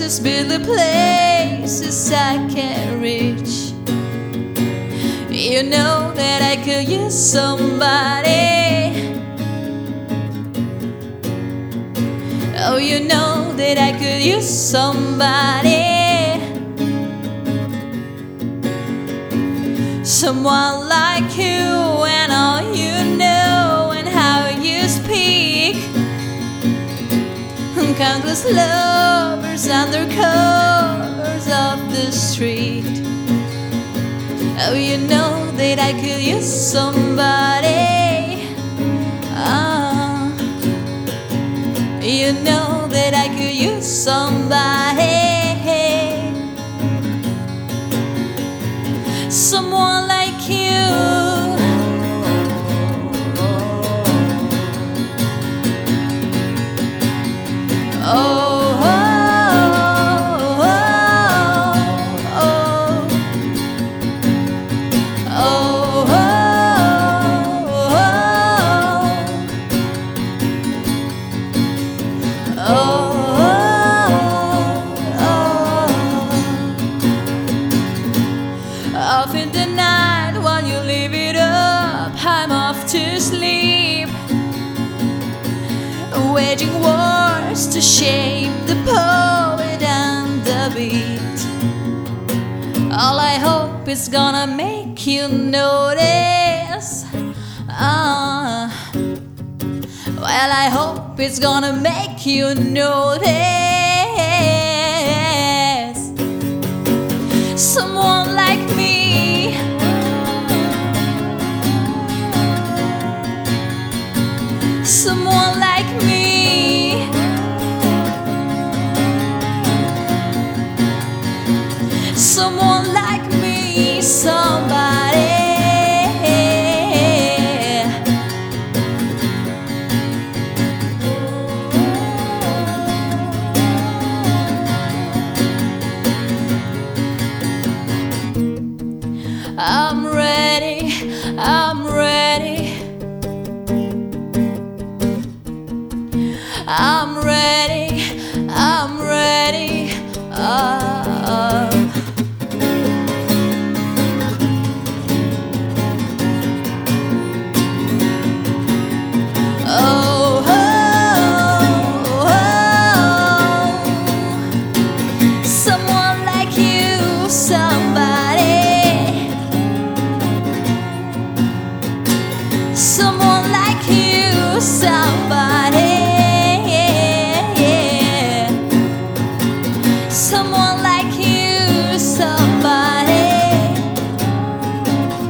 places, build the places I can't reach. You know that I could use somebody. Oh, you know that I could use somebody. Someone like you, and all you know and how you speak. Countless lovers under covers of the street. Oh, you know that I could use somebody. Ah, you know that I could use somebody. Someone like you. Oh, oh, oh, oh, oh, Off in the night while you leave it up, I'm off to sleep, waging wars to shape the poet and the beat. All I hope is gonna make you notice. Well, I hope it's gonna make you notice. Someone like me. Someone like me. Someone like me, somebody. I'm ready, I'm ready. I'm ready, I'm ready. Oh, oh, oh. Someone like you, somebody. Someone like you, somebody. Someone like you, somebody.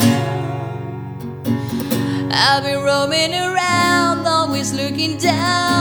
I've been roaming around, always looking down.